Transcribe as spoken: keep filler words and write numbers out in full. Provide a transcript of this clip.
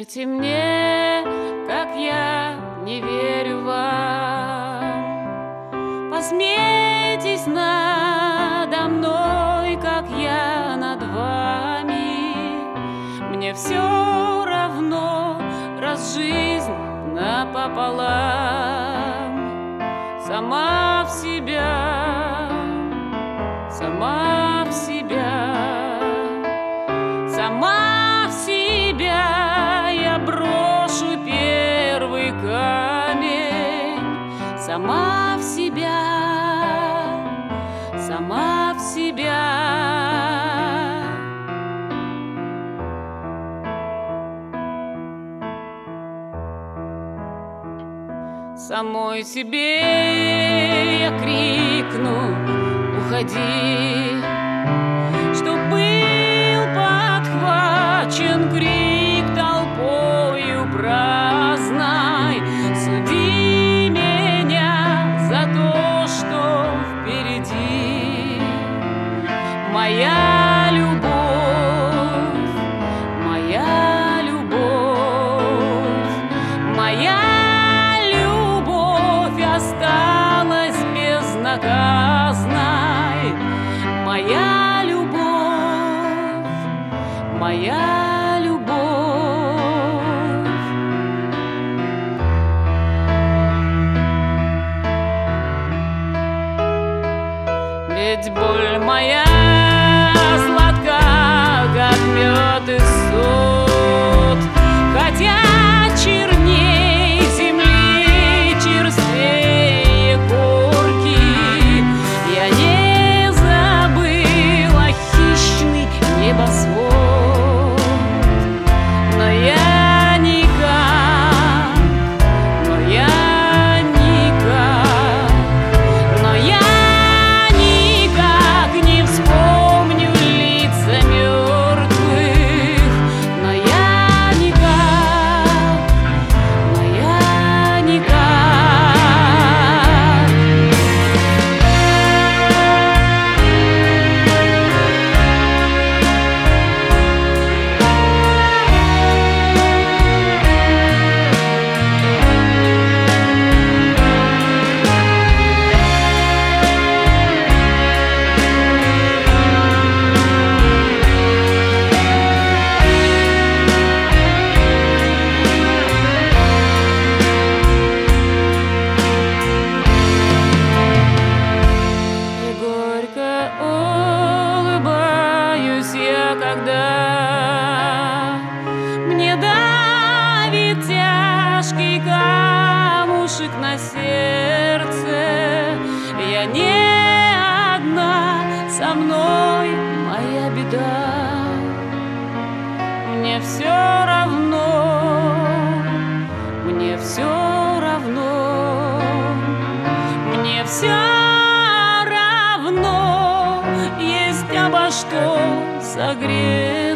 верьте мне, как я не верю вам. Посмейтесь надо мной, как я над вами. Мне все равно, раз жизнь напополам. Сама в себя, сама в себя, сама в себя я брошу первый камень. Сама в себя, сама в себя. Самой себе я крикну: уходи, что был подхвачен крик толпою праздной. Суди меня за то, что впереди. Моя любовь, моя любовь, моя осталась безнаказанной. Моя любовь, моя любовь. Ведь боль моя сладка, как мед и сот, хотя черней земли, черствей корки. Я не забыла хищный небосвод, но я никак, но я никак, но я никак не вспомню лица мертвых, но я никак, но я никак. Когда мне давит тяжкий камушек на сердце, я не одна, со мной моя беда. Мне все равно, мне все равно, мне все равно, есть обо что согреть.